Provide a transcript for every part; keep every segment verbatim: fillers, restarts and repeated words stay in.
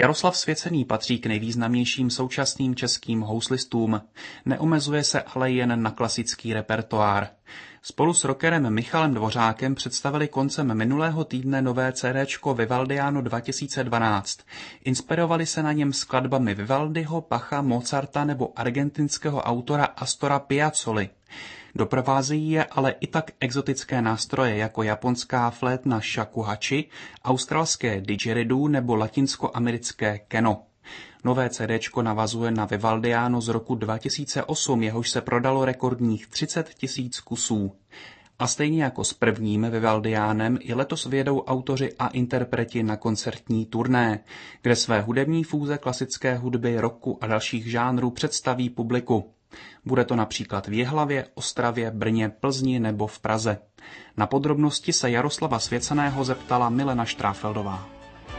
Jaroslav Svěcený patří k nejvýznamnějším současným českým houslistům. Neomezuje se ale jen na klasický repertoár. Spolu s rockerem Michalem Dvořákem představili koncem minulého týdne nové CDčko Vivaldiano dva tisíce dvanáct. Inspirovali se na něm skladbami Vivaldiho, Bacha, Mozarta nebo argentinského autora Astora Piazzoli. Doprovázejí je ale i tak exotické nástroje jako japonská flétna shakuhachi, australské didgeridoo nebo latinskoamerické keno. Nové CDčko navazuje na Vivaldiano z roku dva tisíce osm, jehož se prodalo rekordních třicet tisíc kusů. A stejně jako s prvním Vivaldiánem i letos vyjedou autoři a interpreti na koncertní turné, kde své hudební fúze klasické hudby, rocku a dalších žánrů představí publiku. Bude to například v Jihlavě, Ostravě, Brně, Plzni nebo v Praze. Na podrobnosti se Jaroslava Svěceného zeptala Milena Štráfeldová.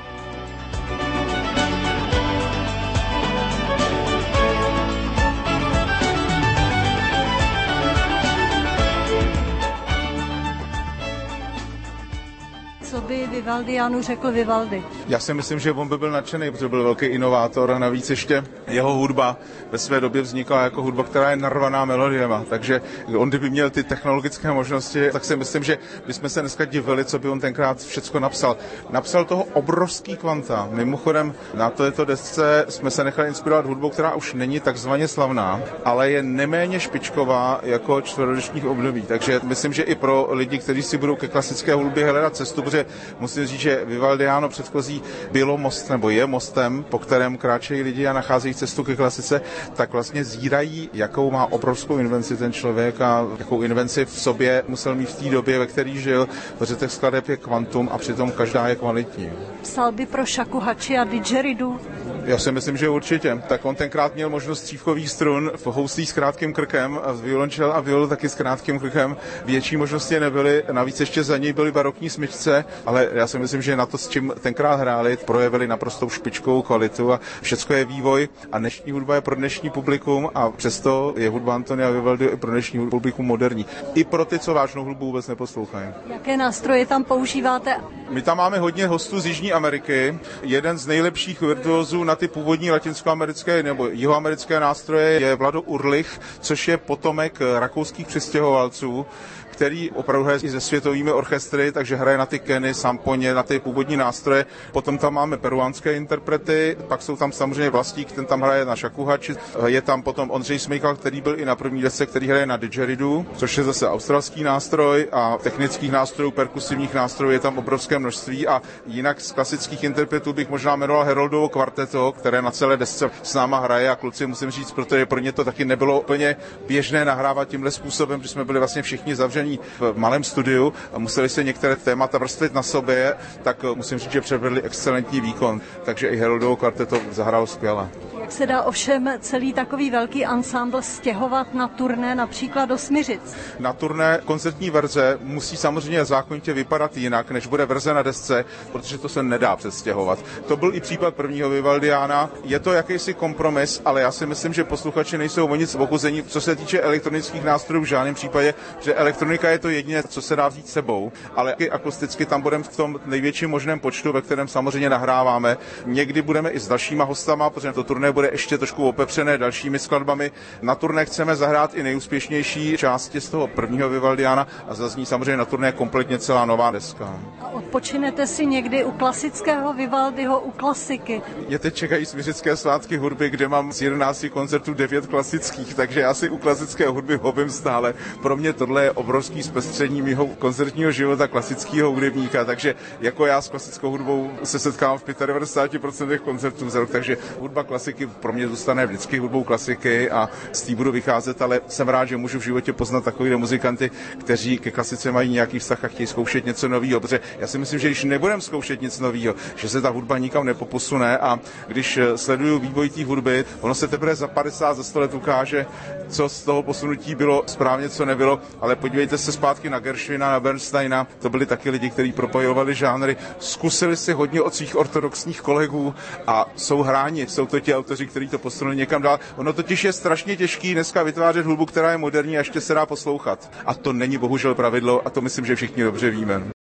Co by Vivaldianu řekl Vivaldi? Já si myslím, že on by byl nadšený, protože byl velký inovátor a navíc ještě jeho hudba ve své době vznikla jako hudba, která je narvaná melodiema, takže on kdyby měl ty technologické možnosti, tak si myslím, že bychom se dneska divili, co by on tenkrát všecko napsal. Napsal toho obrovský kvanta. Mimochodem na této desce jsme se nechali inspirovat hudbou, která už není takzvaně slavná, ale je neméně špičková jako čtvrtročních období. Takže myslím, že i pro lidi, kteří si budou ke klasické hudbě hledat cestu, protože musím říct, že Vivaldiano předchozí bylo most, nebo je mostem, po kterém kráčejí lidi a nacházejí cestu ke klasice, tak vlastně zírají, jakou má obrovskou invenci ten člověk a jakou invenci v sobě musel mít v té době, ve které žil, protože těch skladeb je kvantum a přitom každá je kvalitní. Psal by pro shakuhachi a didgeridoo? Já si myslím, že určitě. Tak on tenkrát měl možnost střívkových strun v houslí s krátkým krkem a violončel a violu taky s krátkým krkem. Větší možnosti nebyly, navíc ještě za něj byly barokní smyčce, ale já si myslím, že na to, s čím tenkrát hráli, projevili naprostou špičkovou kvalitu a všecko je vývoj a dnešní hudba je pro dnešní publikum a přesto je hudba Antonia Vivaldiho i pro dnešní publikum moderní. I pro ty, co vážnou hudbu vůbec neposlouchají. Jaké nástroje tam používáte? My tam máme hodně hostů z Jižní Ameriky. Jeden z nejlepších virtuózů na ty původní latinskoamerické nebo jihoamerické nástroje je Vlado Urlich, což je potomek rakouských přistěhovalců, který opravdu hraje i se světovými orchestry, takže hraje na ty keny, samponě, na ty původní nástroje. Potom tam máme peruánské interprety, pak jsou tam samozřejmě Vlastík, ten tam hraje na shakuhachi. Je tam potom Ondřej Smejkal, který byl i na první desce, který hraje na didgeridoo, což je zase australský nástroj a technických nástrojů, perkusivních nástrojů je tam obrovské množství a jinak z klasických interpretů bych možná jmenoval Heroldovo kvarteto, které na celé desce s náma hraje a kluci musím říct, protože pro ně to taky nebylo úplně běžné nahrávat tímhle způsobem, protože jsme byli vlastně všichni zavření v malém studiu a museli se některé témata vrstvit na sobě, tak musím říct, že předvedli excelentní výkon. Takže i Heroldovo kvarteto zahrálo skvěle. Jak se dá ovšem celý takový velký ansámbl stěhovat na turné, například do Smiřic? Na turné koncertní verze musí samozřejmě zákonitě vypadat jinak, než bude verze na desce, protože to se nedá přestěhovat. To byl i případ prvního Vivaldiana. Je to jakýsi kompromis, ale já si myslím, že posluchači nejsou o nic ochuzení, co se týče elektronických nástrojů v žádném případě, že elektronika je to jediné, co se dá vzít sebou, ale i akusticky tam budeme v tom největším možném počtu, ve kterém samozřejmě nahráváme. Někdy budeme i s dalšíma hostama, protože to turné bude ještě trošku opepřené dalšími skladbami. Na turné chceme zahrát i nejúspěšnější části z toho prvního Vivaldiana a zazní samozřejmě na turné kompletně celá nová deska. A odpočinete si někdy u klasického Vivaldiho, u klasiky? Mě teď čekají smiřické svátky hudby, kde mám z jedenácti koncertů devět klasických, takže já si u klasické hudby hobím stále. Pro mě tohle je obrovský zpestření mého koncertního života klasického hudebníka, takže jako já s klasickou hudbou se setkávám v devadesát pět procent koncertů za rok, takže hudba klasiky pro mě zůstane vždycky hudbou klasiky a z té budu vycházet, ale jsem rád, že můžu v životě poznat takové muzikanty, kteří ke klasice mají nějaký vztah a chtějí zkoušet něco nového, protože já si myslím, že když nebudeme zkoušet nic nového, že se ta hudba nikam nepoposune a když sleduju vývoj té hudby, ono se teprve za padesát, za sto let ukáže, co z toho posunutí bylo správně, co nebylo, ale podívejte se zpátky na Gershwina, na Bernsteina, to byli taky lidi, kteří propojovali žánry, zkusili si hodně od svých ortodoxních kolegů a jsou hráni, jsou to ti autoři, kteří to posunuli někam dál. Ono totiž je strašně těžký dneska vytvářet hudbu, která je moderní a ještě se dá poslouchat. A to není bohužel pravidlo a to myslím, že všichni dobře víme.